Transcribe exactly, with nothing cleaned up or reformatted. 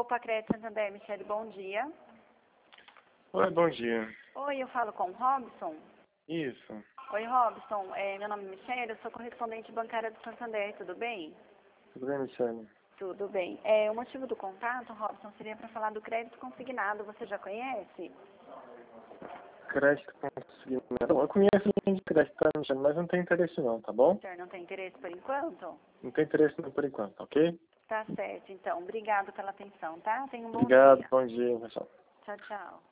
Opa, Crédito Santander, Michele, bom dia. Oi, bom dia. Oi, eu falo com o Robson? Isso. Oi, Robson, é, meu nome é Michele, eu sou correspondente bancária do Santander, tudo bem? Tudo bem, Michele? Tudo bem. É, o motivo do contato, Robson, seria para falar do crédito consignado, você já conhece? Crédito consignado. Eu conheço a linha de crédito, tá, Michele, mas não tem interesse não, tá bom? O senhor não tem interesse por enquanto? Não tem interesse não por enquanto, ok? Tá certo, então. Obrigado pela atenção, tá? Tenha um bom Obrigado, dia. bom dia, pessoal. Tchau, tchau.